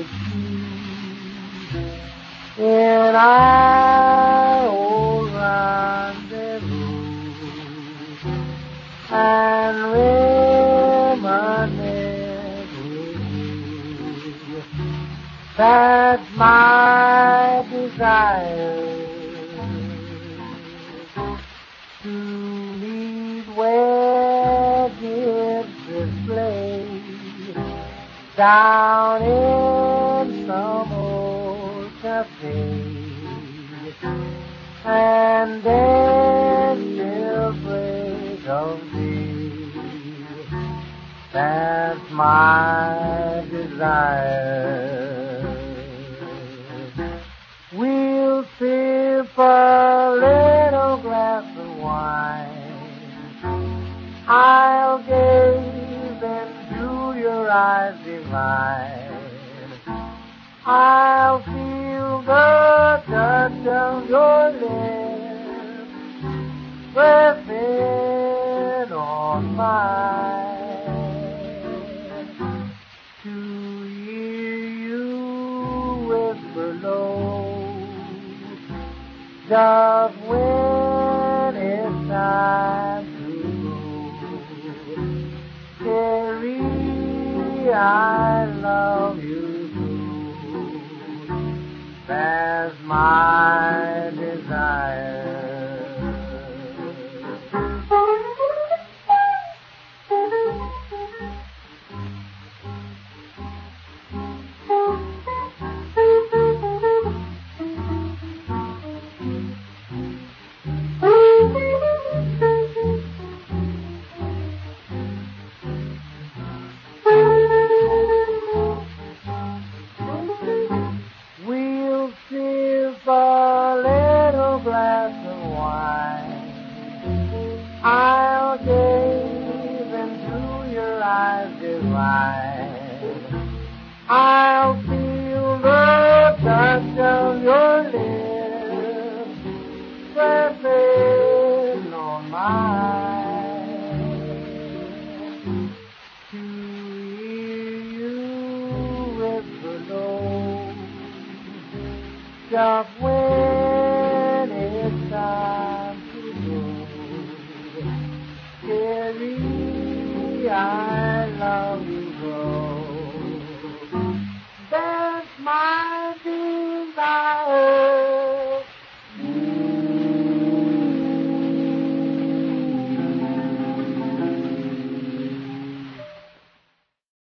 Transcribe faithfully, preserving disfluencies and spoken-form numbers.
with you in our old rendezvous and reminisce with you. That's my desire, to meet where gifts display down in some old cafe, and then till break of day. That's my desire. We'll sip a little glass of wine. I'll gaze into your eyes divine. I'll feel the touch of your lips pressing on mine. To hear you whisper low, just when it's time to go. Carrie, I love you too. That's my desire. We'll sip a little glass of wine. I'll gaze into your eyes divine. I'll feel the touch of your lips pressing on mine. To hear you whisper low, just when